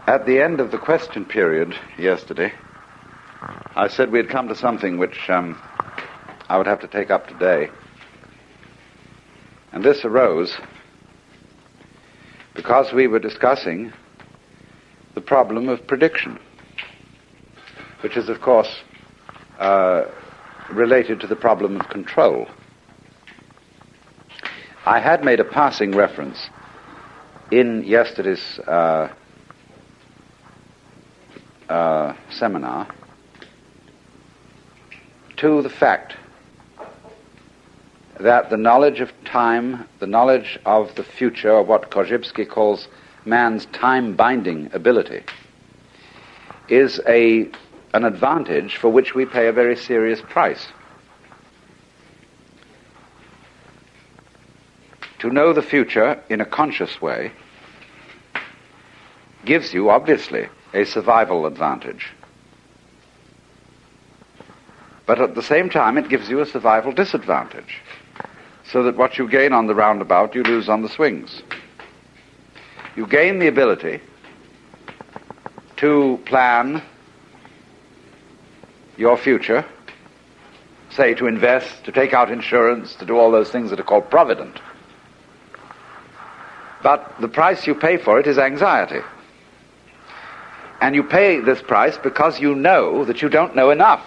At the end of the question period yesterday, I said we had come to something which I would have to take up today. And this arose because we were discussing the problem of prediction, which is, of course, related to the problem of control. I had made a passing reference in yesterday's seminar to the fact that the knowledge of time, the knowledge of the future, or what Korzybski calls man's time-binding ability, is an advantage for which we pay a very serious price. To know the future in a conscious way gives you, obviously, a survival advantage. But at the same time, it gives you a survival disadvantage, so that what you gain on the roundabout, you lose on the swings. You gain the ability to plan your future, say to invest, to take out insurance, to do all those things that are called provident. But the price you pay for it is anxiety. And you pay this price because you know that you don't know enough.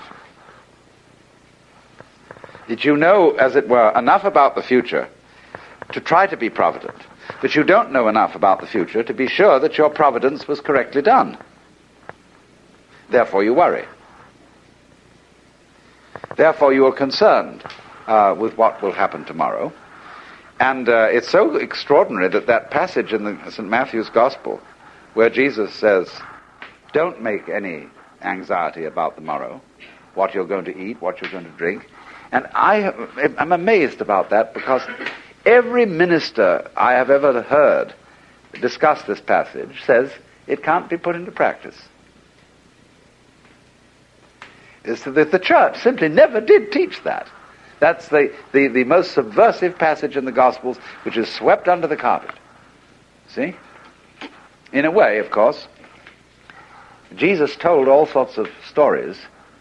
That you know, as it were, enough about the future to try to be provident, but you don't know enough about the future to be sure that your providence was correctly done. Therefore you worry. Therefore you are concerned with what will happen tomorrow. And it's so extraordinary that passage in the St. Matthew's Gospel where Jesus says, don't make any anxiety about the morrow, what you're going to eat, what you're going to drink. And I'm amazed about that, because every minister I have ever heard discuss this passage says it can't be put into practice. The church simply never did teach that. That's the most subversive passage in the Gospels, which is swept under the carpet. See? In a way, of course, Jesus told all sorts of stories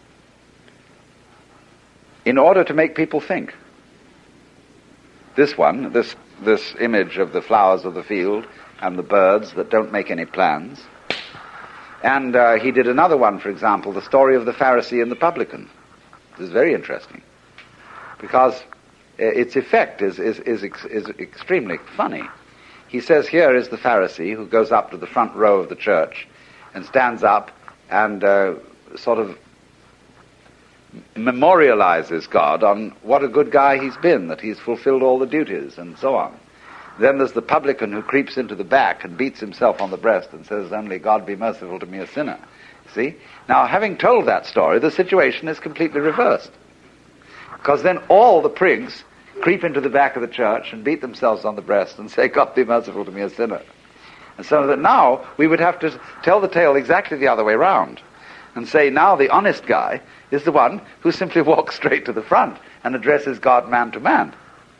in order to make people think. This one, this image of the flowers of the field and the birds that don't make any plans. And he did another one, for example, the story of the Pharisee and the publican. This is very interesting, because its effect is extremely funny. He says, here is the Pharisee who goes up to the front row of the church and stands up and sort of memorializes God on what a good guy he's been, that he's fulfilled all the duties, and so on. Then there's the publican who creeps into the back and beats himself on the breast and says, only God be merciful to me, a sinner. See? Now, having told that story, the situation is completely reversed. Because then all the prigs creep into the back of the church and beat themselves on the breast and say, God be merciful to me, a sinner. And so that now we would have to tell the tale exactly the other way round and say, now the honest guy is the one who simply walks straight to the front and addresses God man to man.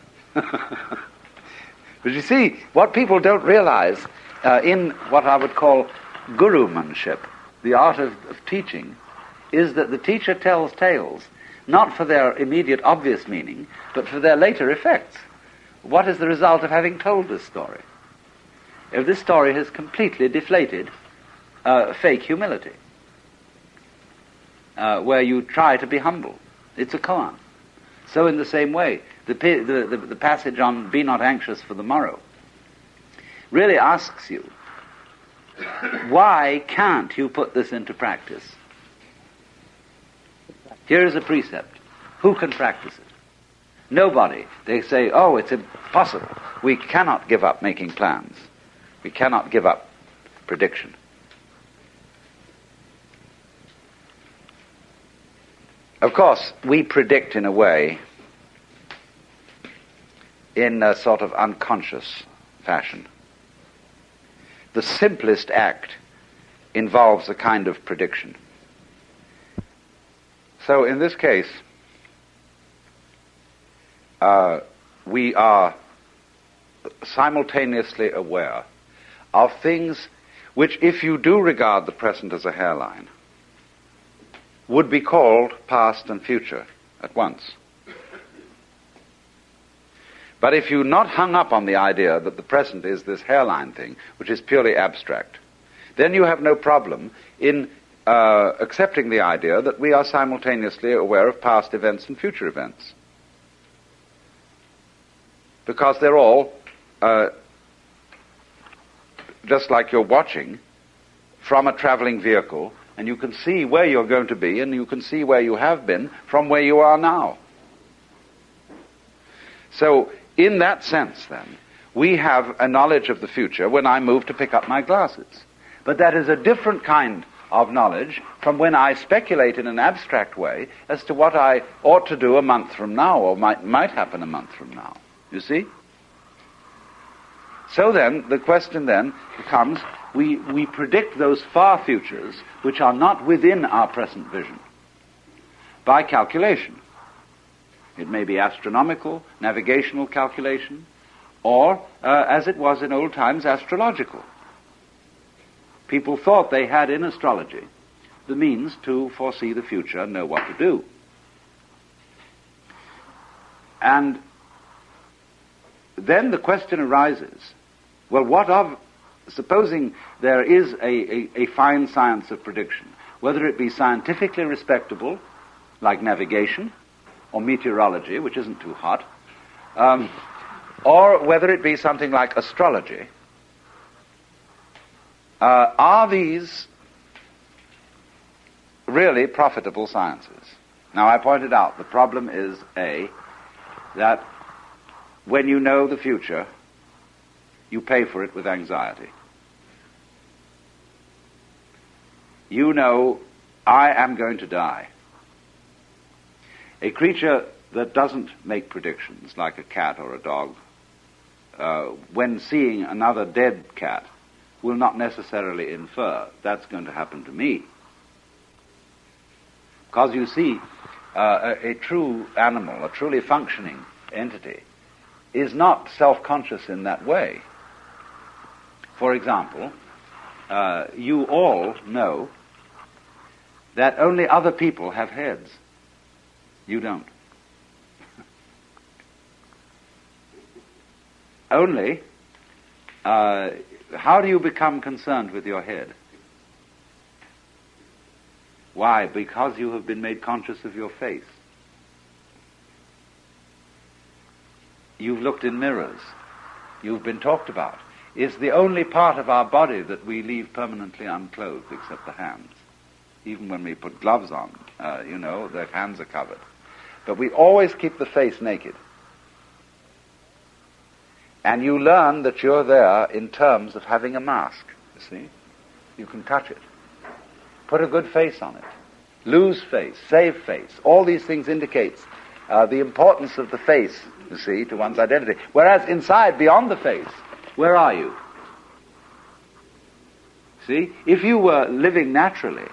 But you see, what people don't realize in what I would call gurumanship, the art of teaching, is that the teacher tells tales not for their immediate obvious meaning, but for their later effects. What is the result of having told this story? If this story has completely deflated fake humility, where you try to be humble. It's a koan. So in the same way, the passage on be not anxious for the morrow really asks you, why can't you put this into practice? Here is a precept. Who can practice it? Nobody. They say, oh, it's impossible. We cannot give up making plans. We cannot give up prediction. Of course, we predict in a way, in a sort of unconscious fashion. The simplest act involves a kind of prediction. So in this case, we are simultaneously aware of things which, if you do regard the present as a hairline, would be called past and future at once. But if you're not hung up on the idea that the present is this hairline thing, which is purely abstract, then you have no problem in accepting the idea that we are simultaneously aware of past events and future events. Because they're all, just like you're watching from a traveling vehicle, and you can see where you're going to be, and you can see where you have been from where you are now. So, in that sense, then, we have a knowledge of the future when I move to pick up my glasses. But that is a different kind of knowledge from when I speculate in an abstract way as to what I ought to do a month from now, or might happen a month from now. You see? So then, the question then becomes, we predict those far futures which are not within our present vision by calculation. It may be astronomical, navigational calculation, or, as it was in old times, astrological. People thought they had in astrology the means to foresee the future and know what to do. And then the question arises, well, what of, supposing there is a fine science of prediction, whether it be scientifically respectable, like navigation, or meteorology, which isn't too hot, or whether it be something like astrology, are these really profitable sciences? Now, I pointed out the problem is, A, that when you know the future, you pay for it with anxiety. You know, I am going to die. A creature that doesn't make predictions, like a cat or a dog, when seeing another dead cat, will not necessarily infer that's going to happen to me. Because you see, a true animal, a truly functioning entity, is not self-conscious in that way. For example, you all know that only other people have heads. You don't. Only, how do you become concerned with your head? Why? Because you have been made conscious of your face. You've looked in mirrors. You've been talked about. It's the only part of our body that we leave permanently unclothed except the hands. Even when we put gloves on, the hands are covered. But we always keep the face naked. And you learn that you're there in terms of having a mask, you see. You can touch it. Put a good face on it. Lose face, save face. All these things indicates the importance of the face, you see, to one's identity. Whereas inside, beyond the face, where are you? See? If you were living naturally,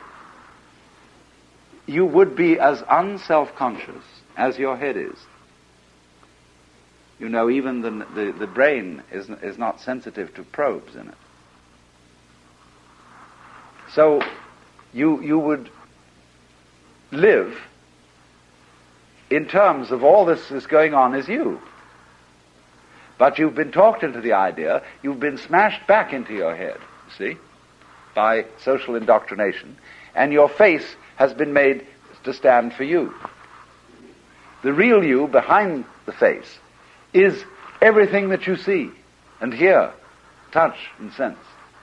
you would be as unself-conscious as your head is. You know, even the brain is not sensitive to probes in it. So you would live in terms of all this is going on as you. But you've been talked into the idea, you've been smashed back into your head, you see, by social indoctrination, and your face has been made to stand for you. The real you behind the face is everything that you see and hear, touch and sense.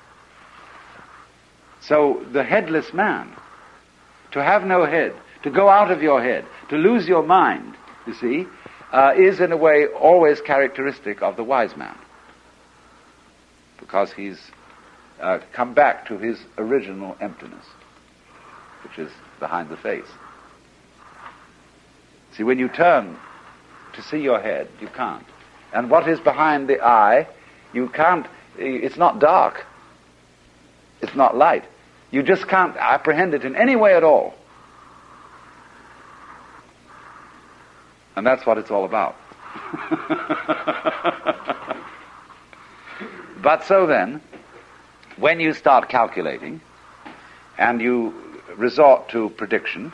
So the headless man, to have no head, to go out of your head, to lose your mind, you see, is in a way always characteristic of the wise man. Because he's come back to his original emptiness, which is behind the face. See, when you turn to see your head, you can't. And what is behind the eye, you can't, it's not dark. It's not light. You just can't apprehend it in any way at all. And that's what it's all about. But so then, when you start calculating and you resort to prediction,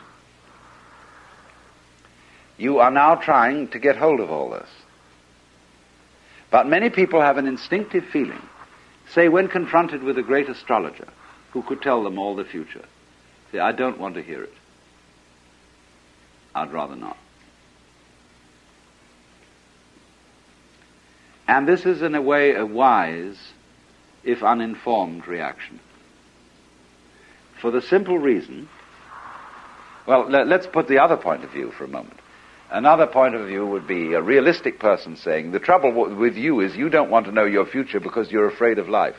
you are now trying to get hold of all this. But many people have an instinctive feeling, say when confronted with a great astrologer who could tell them all the future, say, I don't want to hear it. I'd rather not. And this is in a way a wise, if uninformed, reaction. For the simple reason, well, let's put the other point of view for a moment. Another point of view would be a realistic person saying, the trouble with you is you don't want to know your future because you're afraid of life.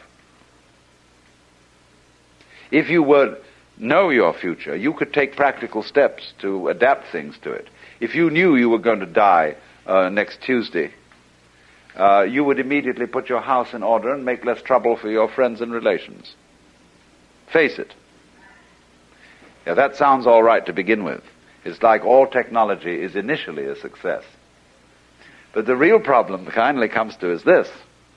If you would know your future, you could take practical steps to adapt things to it. If you knew you were going to die next Tuesday, you would immediately put your house in order and make less trouble for your friends and relations. Face it. Yeah, that sounds all right to begin with. It's like all technology is initially a success. But the real problem finally comes to is this.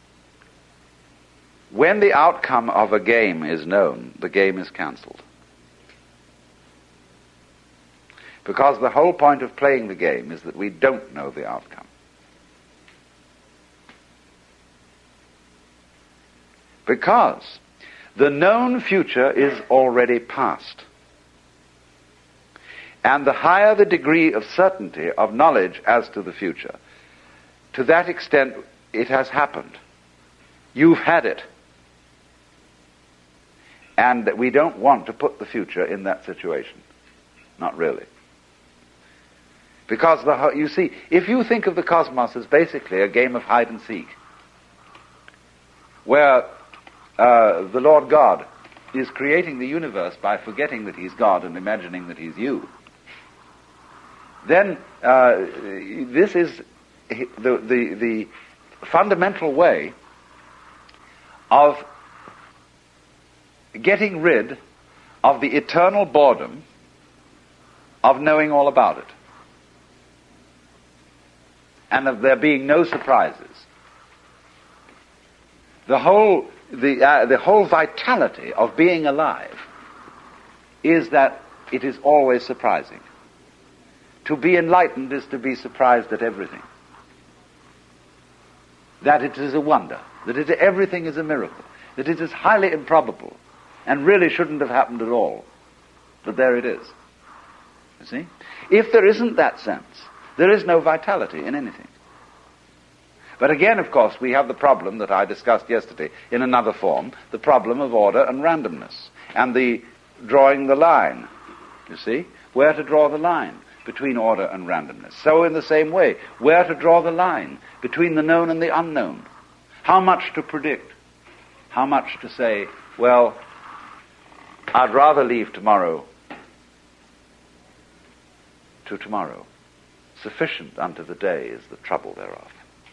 When the outcome of a game is known, the game is cancelled. Because the whole point of playing the game is that we don't know the outcome. Because the known future is already past. And the higher the degree of certainty of knowledge as to the future, to that extent it has happened. You've had it. And we don't want to put the future in that situation. Not really. Because, you see, if you think of the cosmos as basically a game of hide and seek, where the Lord God is creating the universe by forgetting that he's God and imagining that he's you, then this is the fundamental way of getting rid of the eternal boredom of knowing all about it, and of there being no surprises. The whole vitality of being alive is that it is always surprising. To be enlightened is to be surprised at everything. That it is a wonder, that everything is a miracle, that it is highly improbable and really shouldn't have happened at all. But there it is. You see? If there isn't that sense, there is no vitality in anything. But again, of course, we have the problem that I discussed yesterday in another form, the problem of order and randomness, and the drawing the line, you see? Where to draw the line between order and randomness. So in the same way, where to draw the line between the known and the unknown. How much to predict? How much to say, well, I'd rather leave tomorrow to tomorrow. Sufficient unto the day is the trouble thereof.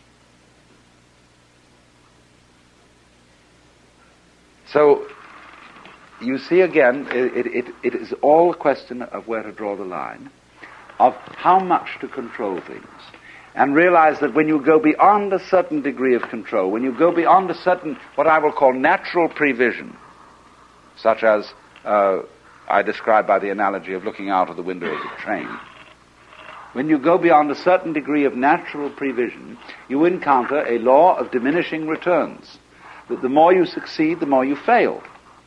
So, you see again, it is all a question of where to draw the line, of how much to control things, and realize that when you go beyond a certain degree of control, when you go beyond a certain, what I will call natural prevision, such as I describe by the analogy of looking out of the window of the train, when you go beyond a certain degree of natural prevision, you encounter a law of diminishing returns, that the more you succeed, the more you fail.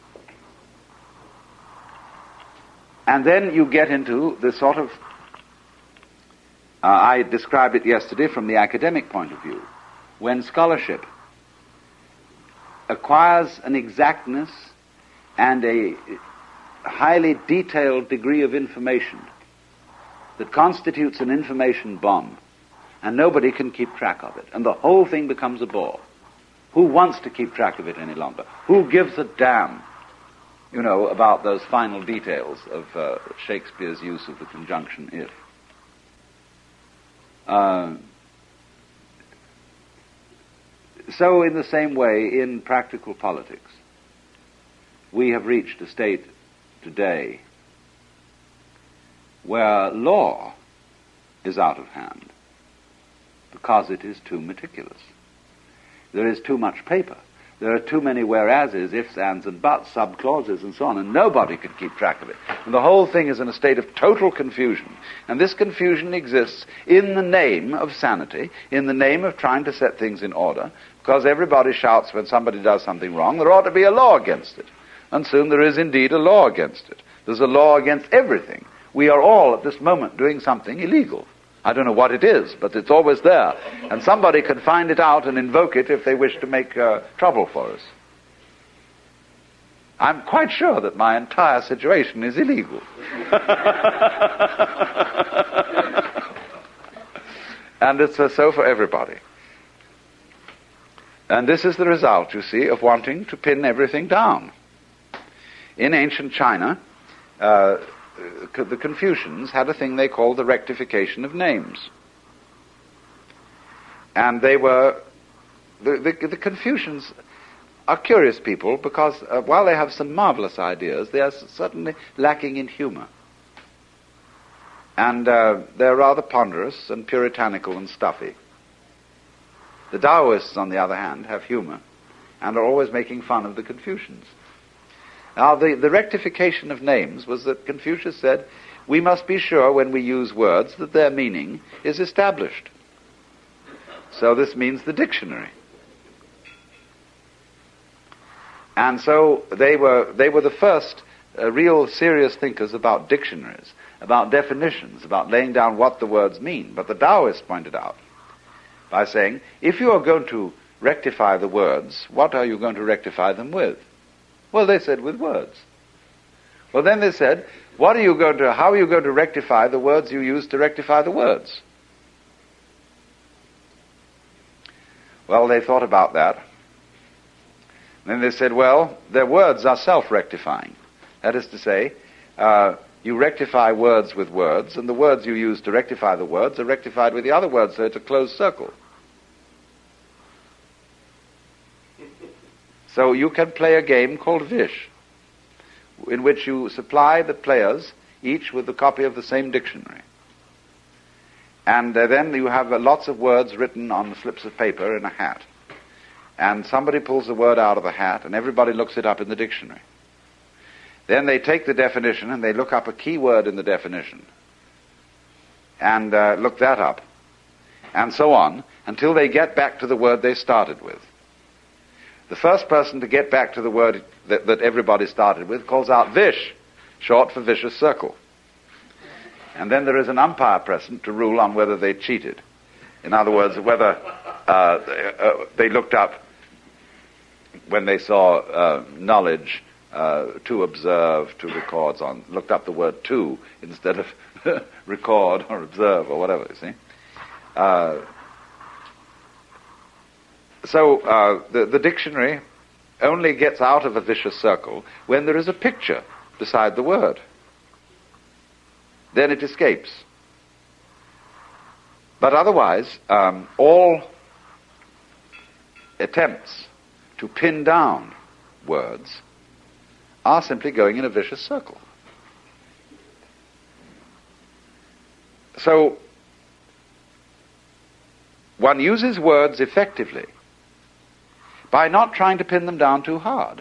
And then you get into the sort of, I described it yesterday from the academic point of view, when scholarship acquires an exactness and a highly detailed degree of information that constitutes an information bomb, and nobody can keep track of it, and the whole thing becomes a bore. Who wants to keep track of it any longer? Who gives a damn, about those final details of Shakespeare's use of the conjunction if? So in the same way, in practical politics, we have reached a state today where law is out of hand because it is too meticulous. There is too much paper. There are too many whereases, ifs, ands, and buts, subclauses, and so on, and nobody can keep track of it. And the whole thing is in a state of total confusion. And this confusion exists in the name of sanity, in the name of trying to set things in order, because everybody shouts when somebody does something wrong, there ought to be a law against it. And soon there is indeed a law against it. There's a law against everything. We are all at this moment doing something illegal. I don't know what it is, but it's always there. And somebody can find it out and invoke it if they wish to make trouble for us. I'm quite sure that my entire situation is illegal. And it's so for everybody. And this is the result, you see, of wanting to pin everything down. In ancient China, the Confucians had a thing they called the rectification of names. And they were, the Confucians are curious people because while they have some marvelous ideas, they are certainly lacking in humor. And they're rather ponderous and puritanical and stuffy. The Taoists, on the other hand, have humor and are always making fun of the Confucians. Now, the rectification of names was that Confucius said, we must be sure when we use words that their meaning is established. So this means the dictionary. And so they were the first real serious thinkers about dictionaries, about definitions, about laying down what the words mean. But the Taoists pointed out by saying, if you are going to rectify the words, what are you going to rectify them with? Well, they said, with words. Well, then they said, how are you going to rectify the words you use to rectify the words? Well, they thought about that. Then they said, well, their words are self-rectifying. That is to say, you rectify words with words, and the words you use to rectify the words are rectified with the other words, so it's a closed circle. So you can play a game called Vish, in which you supply the players each with a copy of the same dictionary. And then you have lots of words written on slips of paper in a hat. And somebody pulls the word out of the hat, and everybody looks it up in the dictionary. Then they take the definition, and they look up a key word in the definition, and look that up, and so on, until they get back to the word they started with. The first person to get back to the word that everybody started with calls out Vish, short for vicious circle. And then there is an umpire present to rule on whether they cheated. In other words, whether they looked up, when they saw knowledge, to observe, to records on, looked up the word to instead of record or observe or whatever, you see. So the dictionary only gets out of a vicious circle when there is a picture beside the word. Then it escapes. But otherwise, all attempts to pin down words are simply going in a vicious circle. So one uses words effectively by not trying to pin them down too hard.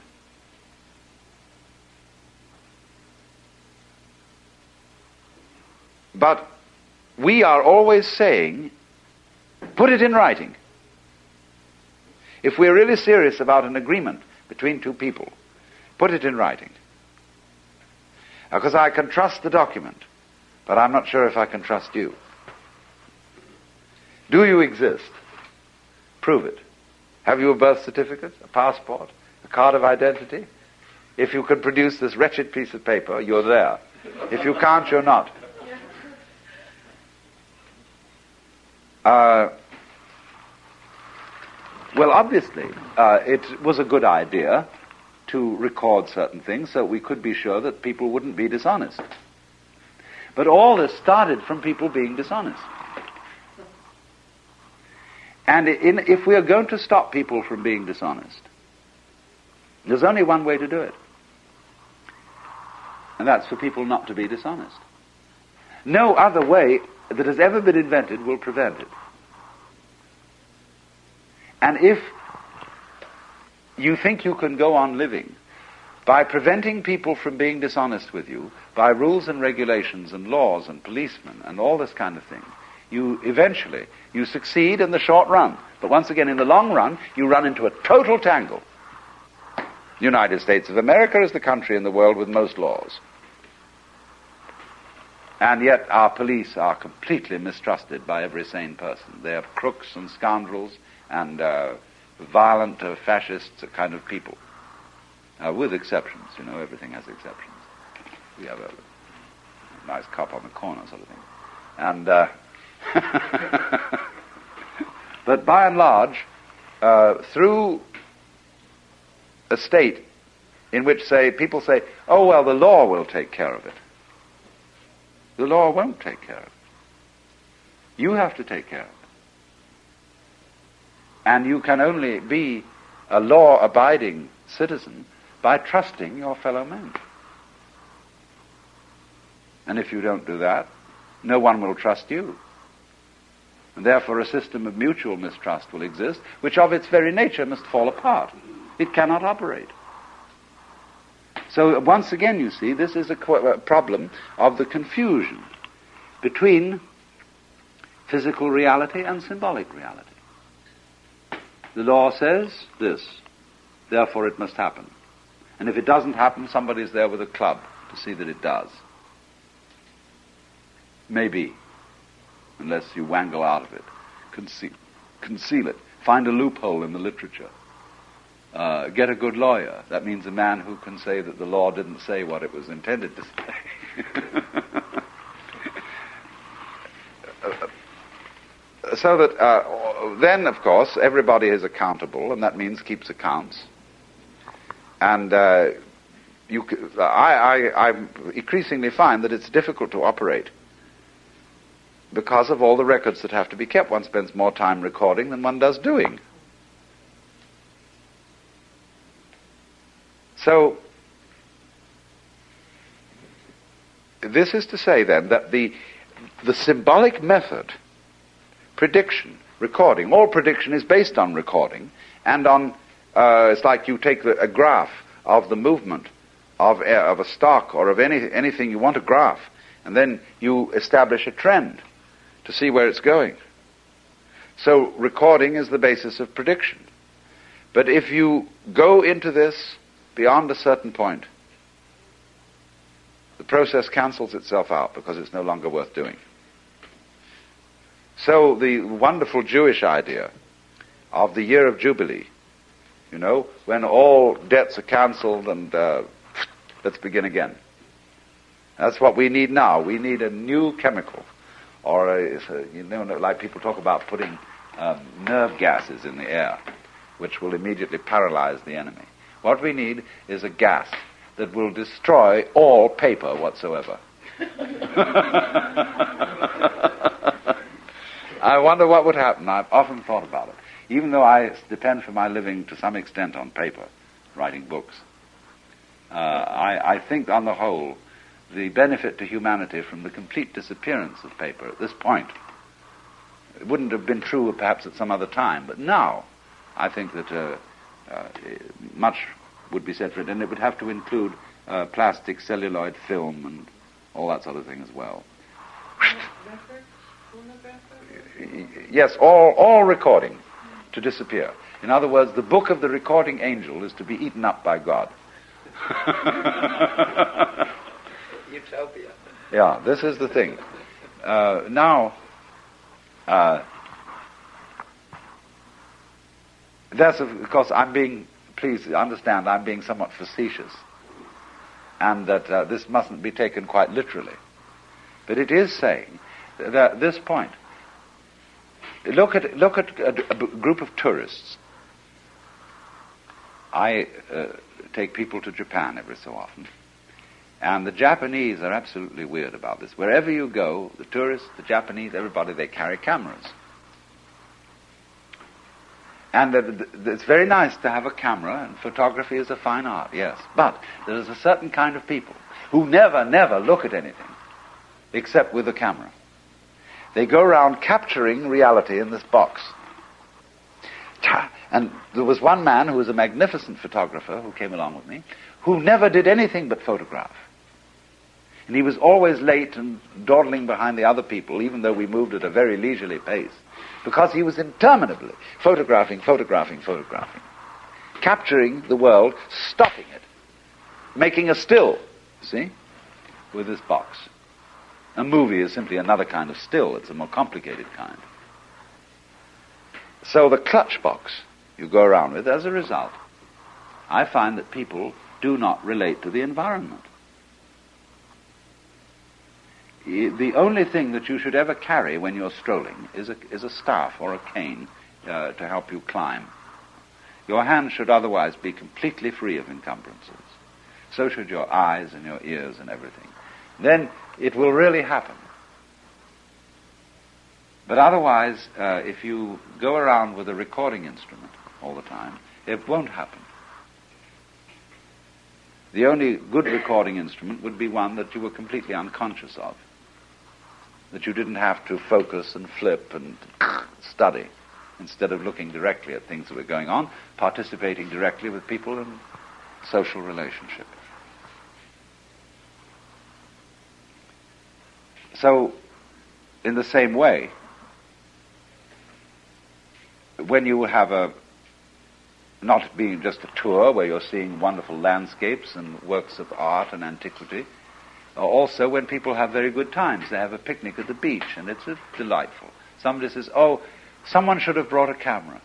But we are always saying, put it in writing. If we're really serious about an agreement between two people, put it in writing. Because I can trust the document, but I'm not sure if I can trust you. Do you exist? Prove it. Have you a birth certificate, a passport, a card of identity? If you can produce this wretched piece of paper, you're there. If you can't, you're not. Well, obviously, it was a good idea to record certain things so we could be sure that people wouldn't be dishonest. But all this started from people being dishonest. And if we are going to stop people from being dishonest, there's only one way to do it. And that's for people not to be dishonest. No other way that has ever been invented will prevent it. And if you think you can go on living by preventing people from being dishonest with you, by rules and regulations and laws and policemen and all this kind of thing. You succeed in the short run. But once again, in the long run, you run into a total tangle. The United States of America is the country in the world with most laws. And yet our police are completely mistrusted by every sane person. They are crooks and scoundrels and violent fascists kind of people. With exceptions, everything has exceptions. We have a nice cop on the corner sort of thing. And but by and large, through a state in which, people say, oh, well, the law will take care of it. The law won't take care of it. You have to take care of it. And you can only be a law-abiding citizen by trusting your fellow men. And if you don't do that, no one will trust you. And therefore a system of mutual mistrust will exist, which of its very nature must fall apart. It cannot operate. So once again, you see, this is a problem of the confusion between physical reality and symbolic reality. The law says this, therefore it must happen. And if it doesn't happen, somebody's there with a club to see that it does. Maybe, unless you wangle out of it, conceal it, find a loophole in the literature. Get a good lawyer. That means a man who can say that the law didn't say what it was intended to say. So that then, of course, everybody is accountable, and that means keeps accounts. And I increasingly find that it's difficult to operate because of all the records that have to be kept. One spends more time recording than one does doing. So, this is to say then that the symbolic method, prediction, recording, all prediction is based on recording, and on, it's like you take a graph of the movement of a stock or of anything you want to graph, and then you establish a trend to see where it's going. So recording is the basis of prediction. But if you go into this beyond a certain point, the process cancels itself out because it's no longer worth doing. So the wonderful Jewish idea of the year of Jubilee, when all debts are cancelled and let's begin again. That's what we need now. We need a new chemical. Or, like people talk about putting nerve gases in the air, which will immediately paralyze the enemy. What we need is a gas that will destroy all paper whatsoever. I wonder what would happen. I've often thought about it. Even though I depend for my living to some extent on paper, writing books, I think on the whole, the benefit to humanity from the complete disappearance of paper at this point, it wouldn't have been true perhaps at some other time, but now I think that much would be said for it, and it would have to include plastic, celluloid film, and all that sort of thing as well. Yes, all recording to disappear. In other words, the book of the recording angel is to be eaten up by God. Utopia. Yeah, this is the thing. That's of course please understand, I'm being somewhat facetious, and that this mustn't be taken quite literally. But it is saying that at this point, look at a group of tourists. I take people to Japan every so often. And the Japanese are absolutely weird about this. Wherever you go, the tourists, the Japanese, everybody, they carry cameras. And it's very nice to have a camera, and photography is a fine art, yes. But there's a certain kind of people who never look at anything except with a camera. They go around capturing reality in this box. And there was one man who was a magnificent photographer who came along with me, who never did anything but photograph. And he was always late and dawdling behind the other people, even though we moved at a very leisurely pace, because he was interminably photographing, capturing the world, stopping it, making a still, see, with this box. A movie is simply another kind of still. It's a more complicated kind. So the clutch box you go around with, as a result, I find that people do not relate to the environment. The only thing that you should ever carry when you're strolling is a staff or a cane to help you climb. Your hands should otherwise be completely free of encumbrances. So should your eyes and your ears and everything. Then it will really happen. But otherwise, if you go around with a recording instrument all the time, it won't happen. The only good recording instrument would be one that you were completely unconscious of, that you didn't have to focus and flip and study, instead of looking directly at things that were going on, participating directly with people in social relationship. So, in the same way, when you have not being just a tour where you're seeing wonderful landscapes and works of art and antiquity, also when people have very good times, they have a picnic at the beach, and it's delightful. Somebody says, oh, someone should have brought a camera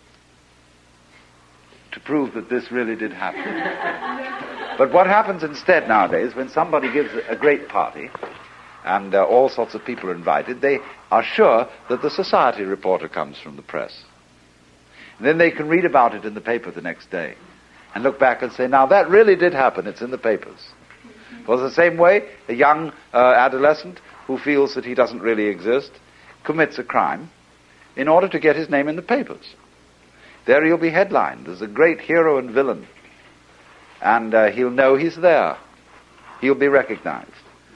to prove that this really did happen. But what happens instead nowadays, when somebody gives a great party, and all sorts of people are invited, they are sure that the society reporter comes from the press. And then they can read about it in the paper the next day and look back and say, now that really did happen, it's in the papers. For the same way, a young adolescent who feels that he doesn't really exist commits a crime in order to get his name in the papers. There he'll be headlined as a great hero and villain, and he'll know he's there. He'll be recognized.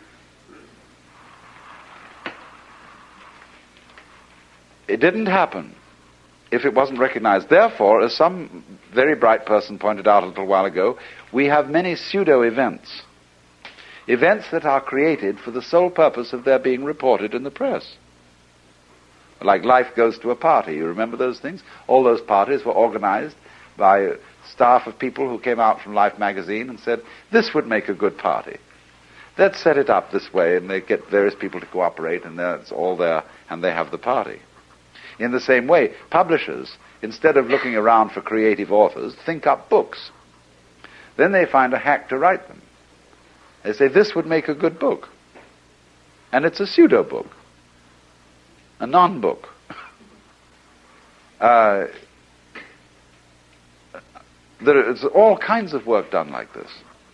It didn't happen if it wasn't recognized. Therefore, as some very bright person pointed out a little while ago, we have many pseudo-events. Events that are created for the sole purpose of their being reported in the press. Like Life Goes to a Party. You remember those things? All those parties were organized by a staff of people who came out from Life magazine and said, this would make a good party. Let's set it up this way, and they get various people to cooperate, and it's all there, and they have the party. In the same way, publishers, instead of looking around for creative authors, think up books. Then they find a hack to write them. They say, this would make a good book. And it's a pseudo-book, a non-book. There's all kinds of work done like this.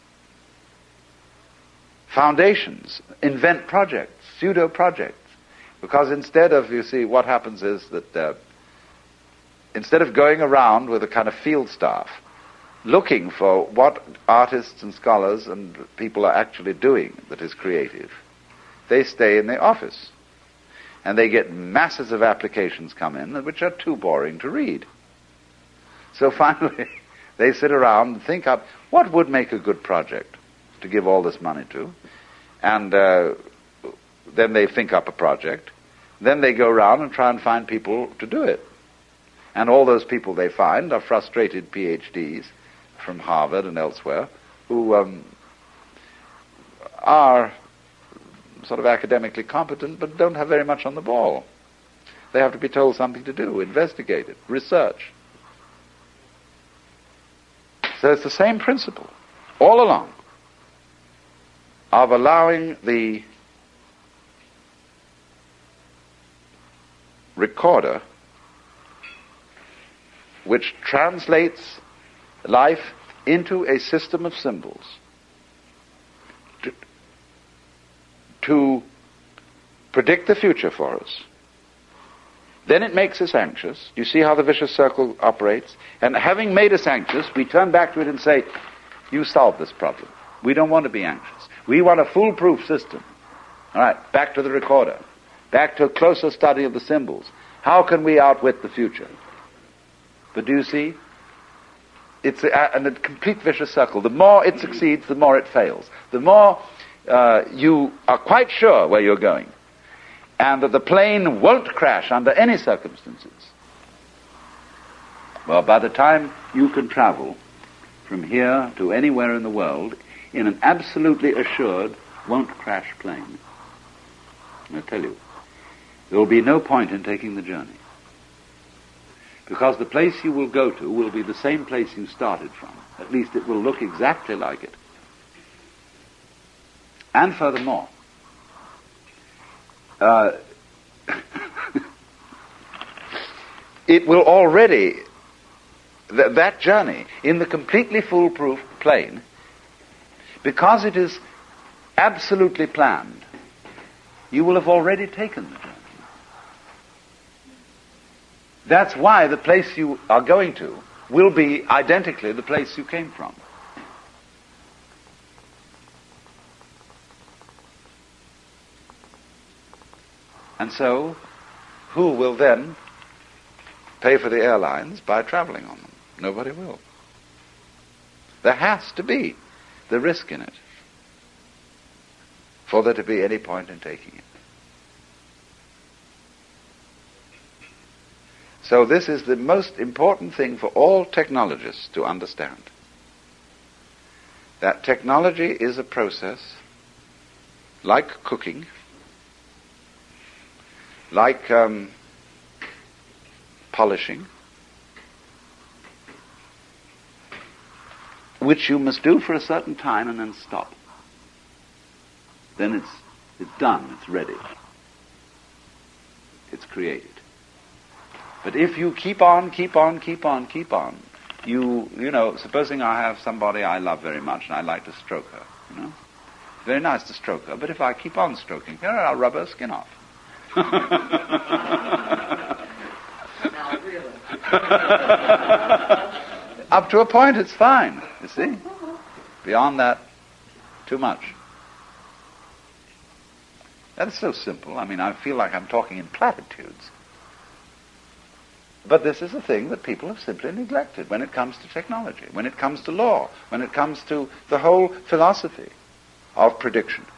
Foundations invent projects, pseudo-projects. Because instead of, you see, what happens is that instead of going around with a kind of field staff, looking for what artists and scholars and people are actually doing that is creative, they stay in the office. And they get masses of applications come in which are too boring to read. So finally, they sit around and think up, what would make a good project to give all this money to? And then they think up a project. Then they go around and try and find people to do it. And all those people they find are frustrated PhDs from Harvard and elsewhere who are sort of academically competent but don't have very much on the ball. They have to be told something to do, investigate it, research. So it's the same principle all along of allowing the recorder, which translates life into a system of symbols, to predict the future for us. Then it makes us anxious. You see how the vicious circle operates? And having made us anxious, we turn back to it and say, you solve this problem. We don't want to be anxious. We want a foolproof system. All right, back to the recorder. Back to a closer study of the symbols. How can we outwit the future? But do you see? It's a complete vicious circle. The more it succeeds, the more it fails. The more you are quite sure where you're going, and that the plane won't crash under any circumstances. Well, by the time you can travel from here to anywhere in the world in an absolutely assured won't crash plane, I tell you, there will be no point in taking the journey. Because the place you will go to will be the same place you started from. At least it will look exactly like it. And furthermore, it will already, that journey in the completely foolproof plane, because it is absolutely planned, you will have already taken the journey. That's why the place you are going to will be identically the place you came from. And so, who will then pay for the airlines by traveling on them? Nobody will. There has to be the risk in it for there to be any point in taking it. So this is the most important thing for all technologists to understand. That technology is a process like cooking, like polishing, which you must do for a certain time and then stop. Then it's done, it's ready. It's created. But if you keep on, you know, supposing I have somebody I love very much and I like to stroke her, you know. It's very nice to stroke her, but if I keep on stroking her, I'll rub her skin off. Up to a point, it's fine, you see. Beyond that, too much. That's so simple. I mean, I feel like I'm talking in platitudes. But this is a thing that people have simply neglected when it comes to technology, when it comes to law, when it comes to the whole philosophy of prediction.